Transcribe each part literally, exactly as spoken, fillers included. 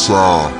time.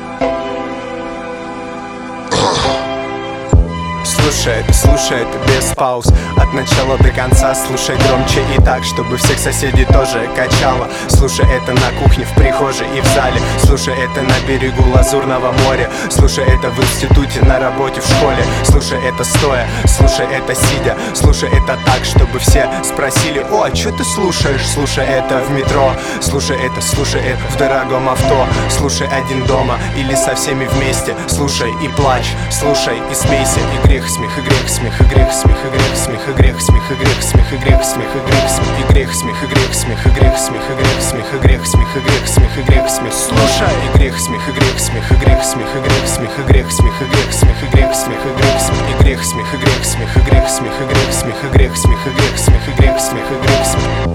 Слушай это, слушай это без пауз, от начала до конца. Слушай громче и так, чтобы всех соседей тоже качало. Слушай это на кухне, в прихожей и в зале. Слушай это на берегу Лазурного моря. Слушай это в институте, на работе, в школе. Слушай это стоя, слушай это сидя. Слушай это так, чтобы все спросили: о, а чё ты слушаешь? Слушай это в метро. Слушай это, слушай это в дорогом авто. Слушай один дома или со всеми вместе. Слушай и плачь, слушай и смейся. И грех, смех, и грех, смех, и грех, смех, и грех, смех, и грех, смех, и грех, смех, и грех, смех, и грех, смех, и грех, смех, и грех, смех, и грех, смех, и грех, смех, и грех, смех, и грех, смех, и грех, смех. Слушай и грех, смех, и грех, смех, и грех, смех, и грех, смех, и грех, смех, и грех, смех, и грех, смех, и грех, смех, и грех, смех, и грех, смех, и грех, смех, и грех, смех, и грех, смех, и грех, смех, и грех, смех, и грех, смех.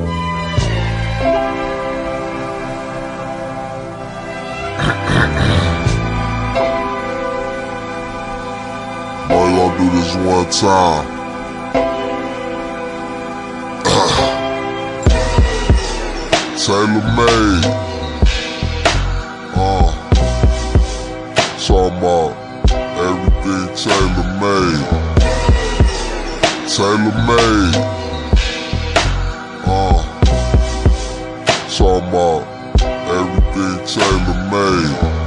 All you gonna do this one time. Taylor made. Uh, talking about everything Taylor made. Taylor made. Uh, talking about everything Taylor made.